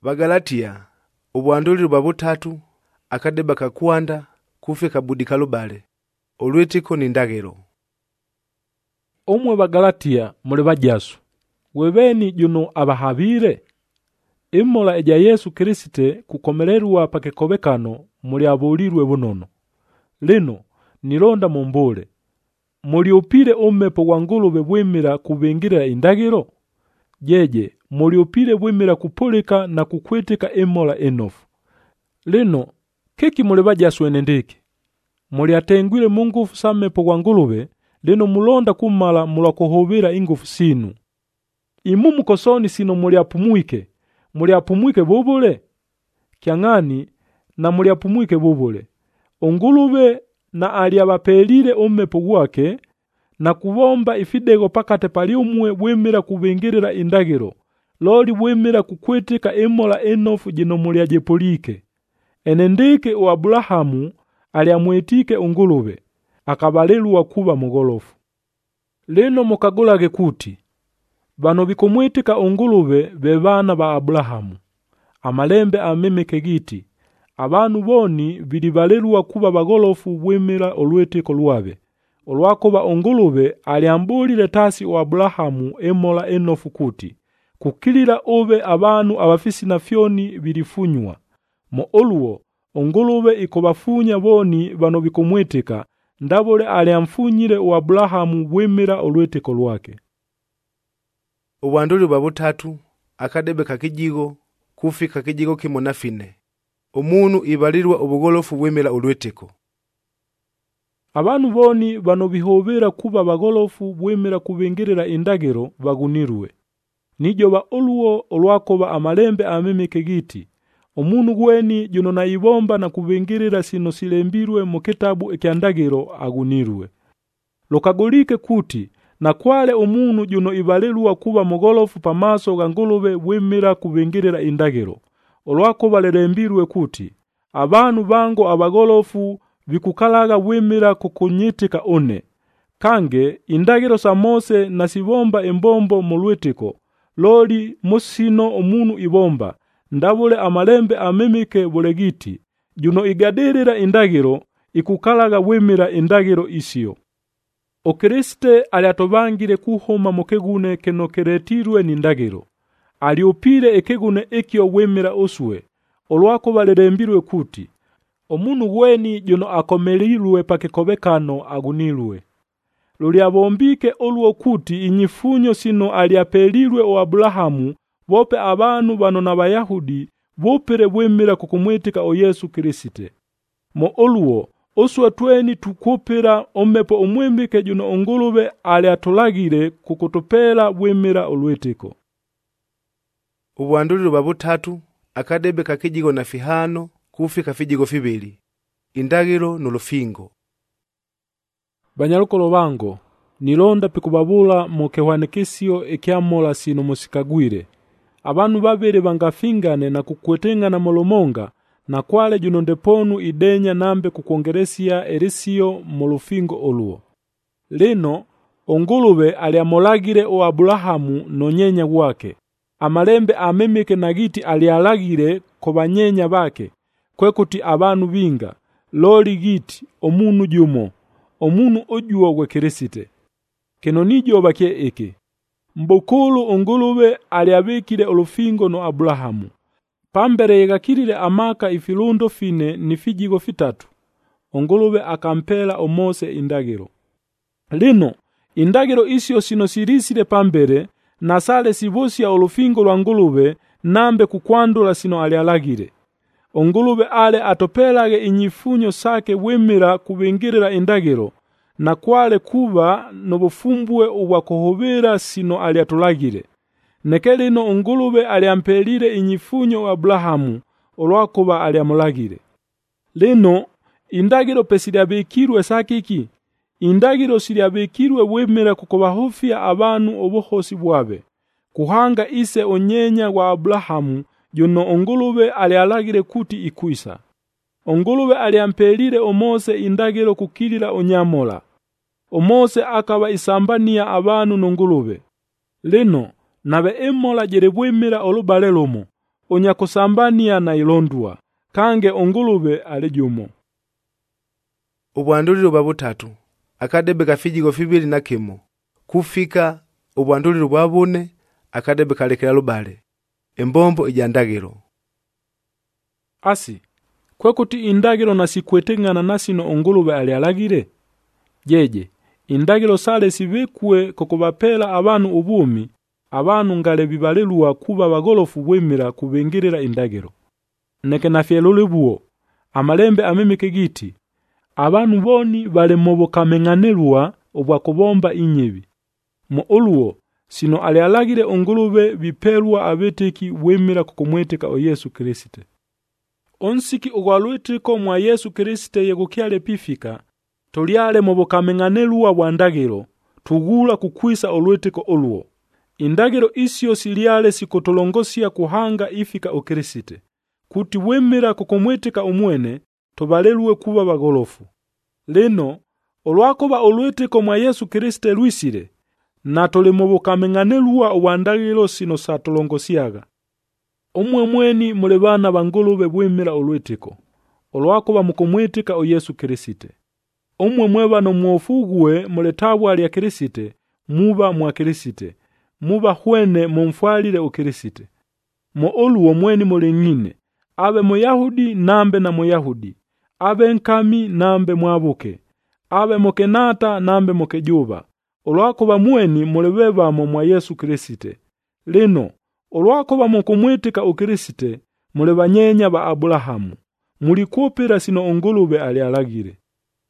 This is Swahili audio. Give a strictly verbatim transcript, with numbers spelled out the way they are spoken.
Bagalatia ubwanduliro bwa butatu akadeba kakwanda kufika budika lubale olwetiko nindagero. Omwe Bagalatia muli bajasu webeni juno abahabire immola eja Yesu Kristo kukomererwa pakekobekano muli abulirwe bunono. Lino nilonda mumbule muli upire ommepo wangulube bwemira kubingira indagiro. Jeje muli upire bwemira kupulika na kukwetika immola enofu. Lino keki muli bajasu enendeke muli atengwile mungufu sammepo wangulube. Lino mulonda kumala mulakohobera ingufu sinu. Imu mukosoni sino muli apumuike muli apumuike bubule kyangani na muli apumuike bubule. Ongulube na ali abapelire ommepo gwake na kubomba ifidego pakate pali umwe bwemera kubingirira indagiro loli bwemera kukwetika immola enofu jino muli ajepolike. Enendeke o Abrahamu ali amwetike ongulube akabalelwa kuba mugolofu. Leno mukagulage kuti bano bikomwetika ongulube bebana ba Abrahamu. Amalembe amemeke giti abantu boni bilibalelwa kuba bagolofu bwemera olwetiko lwabe. Olwakoba ongulube aliambulire tasi o Abrahamu emola enofu kuti kukilira obe abantu abafisi na fyoni bilifunywa. Mo oluo ongulube ikobafunya boni bano bikomwetika ndabole aliamfunyire o Abrahamu bwemera olwetiko lwake. Ubwanduliro bwa butatu akadebe kakijigo kufika kijigo kimonafine. Umuntu ibalirwa ubugolofu bwemera olwetiko. Abantu boni bano bihobera kuba bagolofu bwemera kubingirira indagiro bagunirwe. Nijo ba oluo olwakoba amalembe amemeke giti omuntu gweni juno na ibomba na kubingirira sino silembirwe mu kitabu ekyandagiro agunirwe. Lokagolike kuti na kwale omuntu juno ibalelwa kuba mugolofu pamaso gangulube bwemera kubingirira indagiro. Olwakoba lerembirwe kuti abantu bango abagolofu bikukalaga bwemera kukunyitika one. Kange indagiro sa Mose na sibomba embombo mulwetiko loli musino omuntu ibomba. Ndabule amalembe amemike bulegiti juno igaderera indagiro ikukalaga bwemera indagiro isio. O Kriste aliatobangire kuhoma mukegune keno keretirwe nindagiro. Aliopire ekegune ekyo bwemera oswe. Olwako balerembirwe kuti omuntu weni juno akomelirwe pakekobekano agunirwe. Luli abombike oluo kuti inyifunyo sino aliapelirwe o Abrahamu bope abantu bano n'abayahudi bopere bwemera kukumwetika o Yesu Kristo. Mo oluo oswa tweni tukopera ommepo omwembike juno ongulube ali atolagire kukutopera bwemera olwetiko. Ubwanduliro bwa butatu akadebe kakijigo na fihano kufika fijigo fibili indagiro nolufingo. Banyalukolo bango nilonda pikubabula mu kehwanikisio ekyamola sino musikagwire. Abantu babere bangafingane na kukwetengana molomonga na kwale juno ndeponu idenya nambe kukongeresia erisio molufingo oluo. Lino ongulube aliamolagire o Abrahamu nonyenya wake. Amalembe amemeke nagiti alialagire kobanyenya bake kwekuti abantu binga loli giti omuntu jumo omuntu ojuo gwe Kristo. Keno nijo bake eke mbokolo ongulube aliabekire olufingo no Abrahamu. Pambere yegakirire amaka ifilundo fine nifijigo fitatu. Ongulube akampela o Mose indagiro. Lino indagiro isio sino sirisire pambere na sale sibosia olufingo lwa ngulube nambe kukwandula sino alialagire. Ongulube ale atopelage inyifunyo sake wemera kubingirira indagiro na kwale kuba nobufumbwe ubwakohobera sino aliatulagire. Nekelino ongulube aliampelire inyifunyo Abrahamu olwakoba aliamulagire. Lino indagiro pesiliabekirwe sakiki indagiro siliabekirwe wemera kukobahofia abantu obuhosi bwabe. Kuhanga ise onyenya wa Abrahamu juno ongulube alialagire kuti ikuisa. Ongulube aliampelire o Mose indagiro kukilira onyamola. O Mose akaba isambania abantu nongulube. Lino nabe emola jerebwemera olubalelomo onyakusambania na ilondwa kange ongulube ali jumo. Ubwanduliro bwa butatu akadebe kafijigo fibili na kimo kufika ubwanduliro bwa bune akadebe kalekera lubale embombo ijandagiro. Asi kwekuti indagiro nasikwetengana nasino ongulube ali alagire jeje indagiro sale sibekwe kokubapela abantu ubumi abantu ngale bibalelwa kuba bagolofu bwemira kubengirira indagiro neke nafyelulibuo amalembe amemeke giti abantu boni bale mobokamenganelwa obwakubomba inyebi mu oluo sino ali alagire ongulube bipelwa abeteki bwemira kukumweteka o Yesu Kristo. Onsiki ogwalweteko mwa Yesu Kristo yegukyale pifika tolyale mobokamenganelwa bwandagiro tugula kukwisa olweteko oluo. Indagiro isio siliale sikotolongosia kuhanga ifika o Kristo kuti bwemira kukumweteka omwene tobalelwe kuba bagolofu. Leno olwakoba olweteko mwa Yesu Kristo lwisire na tole mobokamenganelwa obwandagiro sino satolongosiaga. Omwe mweni mulebana bangolube bwemira olweteko olwakoba mukumweteka o Yesu Kristo. Omwe mweba no mwofugwe muletabwa ali ya Kristo muba mwa Kristo muba hwene mumfwalire o Kristo. Mo oluo mweni mulengine abe Muyahudi nambe na Muyahudi abe nkami nambe mwabuke abe mokenata nambe mokejuba olwakoba mweni mulebeba mo mwa Yesu Kristo. Leno olwakoba mukumweteka o Kristo mulebanyenya ba Abrahamu mulikopera sino ongulube ali alagire.